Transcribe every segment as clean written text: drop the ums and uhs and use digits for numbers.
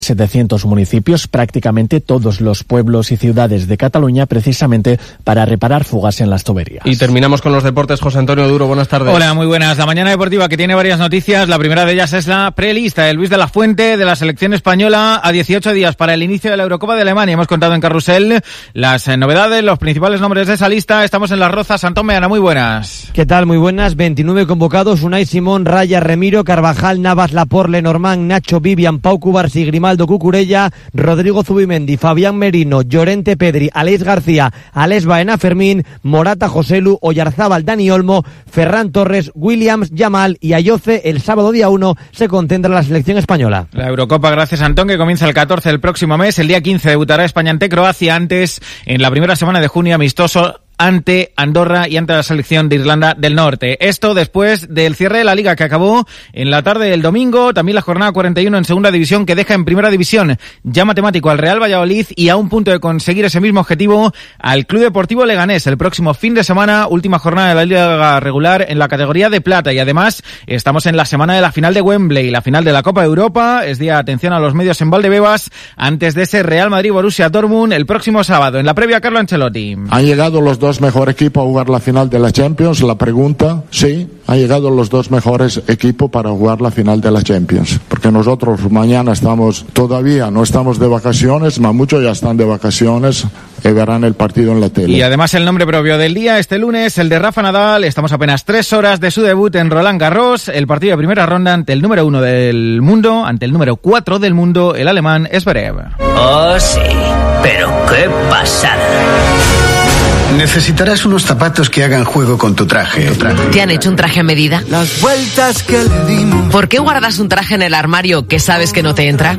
700 municipios, prácticamente todos los pueblos y ciudades de Cataluña, precisamente para reparar fugas en las tuberías. Y terminamos con los deportes. José Antonio Duro, buenas tardes. Hola, muy buenas. La mañana deportiva, que tiene varias noticias. La primera de ellas es la prelista de Luis de la Fuente de la selección española a 18 días para el inicio de la Eurocopa de Alemania. Hemos contado en Carrusel las novedades, los principales nombres de esa lista. Estamos en Las Rozas. Antón Meana, muy buenas. ¿Qué tal? Muy buenas. 29 convocados: Unai Simón, Raya, Remiro, Carvajal, Navas, Laporte, Lenormand, Nacho, Vivian, Pau Cubarsí, Grimaldo, Cucurella, Rodrigo Zubimendi, Fabián Merino, Llorente Pedri, Aleix García, Alex Baena, Fermín, Morata, Joselu, Oyarzábal, Dani Olmo, Ferran Torres, Williams, Yamal y Ayoce. El sábado día 1 se concentra la selección española. La Eurocopa, gracias Antón, que comienza el 14 del próximo mes. El día 15 debutará España ante Croacia. Antes, en la primera semana de junio, amistoso ante Andorra y ante la selección de Irlanda del Norte. Esto después del cierre de la Liga, que acabó en la tarde del domingo. También la jornada 41 en segunda división, que deja en primera división ya matemático al Real Valladolid y a un punto de conseguir ese mismo objetivo al Club Deportivo Leganés el próximo fin de semana. Última jornada de la Liga regular en la categoría de plata. Y además estamos en la semana de la final de Wembley, la final de la Copa de Europa. Es día, atención a los medios, en Valdebebas, antes de ese Real Madrid-Borussia Dortmund el próximo sábado. En la previa, Carlo Ancelotti. Han llegado los dos mejores equipos a jugar la final de la Champions. La pregunta, sí, han llegado los dos mejores equipos para jugar la final de la Champions, porque nosotros mañana todavía no estamos de vacaciones, mas muchos ya están de vacaciones y verán el partido en la tele. Y además el nombre propio del día este lunes, el de Rafa Nadal. Estamos apenas 3 horas de su debut en Roland Garros, el partido de primera ronda ante el número 1 del mundo, ante el número 4 del mundo, el alemán Zverev. Oh sí, pero qué pasada. Necesitarás unos zapatos que hagan juego con tu traje. ¿Te han hecho un traje a medida? Las vueltas que le dimos. ¿Por qué guardas un traje en el armario que sabes que no te entra?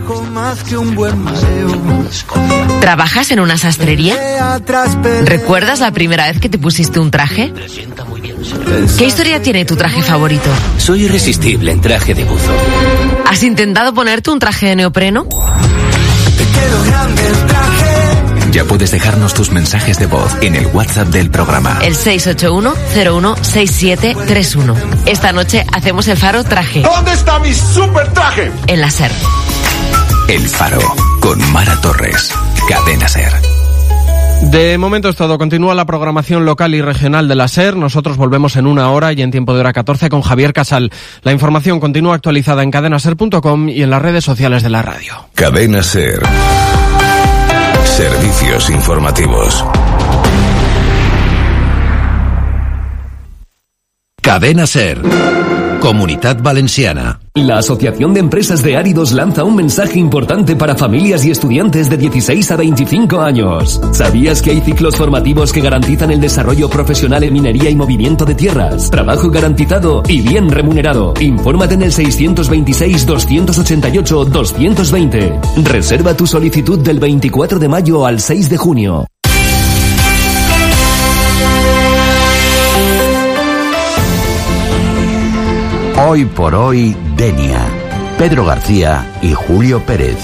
¿Trabajas en una sastrería? ¿Recuerdas la primera vez que te pusiste un traje? ¿Qué historia tiene tu traje favorito? Soy irresistible en traje de buzo. ¿Has intentado ponerte un traje de neopreno? Te quedó grande el traje. Ya puedes dejarnos tus mensajes de voz en el WhatsApp del programa. El 681-016731. Esta noche hacemos el Faro Traje. ¿Dónde está mi super traje? En la SER. El Faro, con Mara Torres. Cadena SER. De momento es todo. Continúa la programación local y regional de la SER. Nosotros volvemos en 1 hora y en tiempo de hora 14 con Javier Casal. La información continúa actualizada en cadenaser.com y en las redes sociales de la radio. Cadena SER. Servicios informativos. Cadena SER. Comunitat Valenciana. La Asociación de Empresas de Áridos lanza un mensaje importante para familias y estudiantes de 16 a 25 años. ¿Sabías que hay ciclos formativos que garantizan el desarrollo profesional en minería y movimiento de tierras? Trabajo garantizado y bien remunerado. Infórmate en el 626-288-220. Reserva tu solicitud del 24 de mayo al 6 de junio. Hoy por hoy, Denia, Pedro García y Julio Pérez.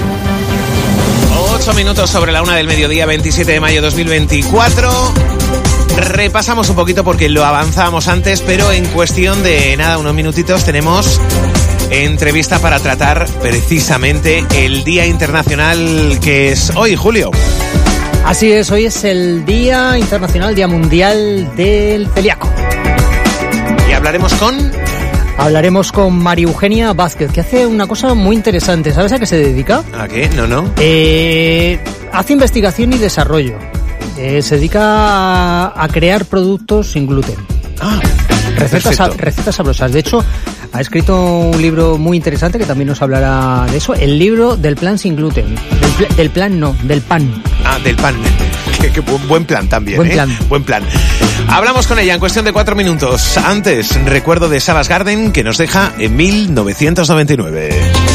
8 minutos sobre la 1 del mediodía, 27 de mayo 2024. Repasamos un poquito porque lo avanzábamos antes, pero en cuestión de nada, unos minutitos, tenemos entrevista para tratar precisamente el Día Internacional que es hoy, Julio. Así es, hoy es el Día Internacional, Día Mundial del Celíaco. Y hablaremos con María Eugenia Vázquez, que hace una cosa muy interesante. ¿Sabes a qué se dedica? ¿A qué? No. Hace investigación y desarrollo. Se dedica a crear productos sin gluten. Recetas sabrosas. De hecho, ha escrito un libro muy interesante que también nos hablará de eso. El libro del plan sin gluten. Del plan. Del pan. Qué buen plan también. Buen plan. Hablamos con ella en cuestión de 4 minutos. Antes, recuerdo de Savage Garden, que nos deja en 1999.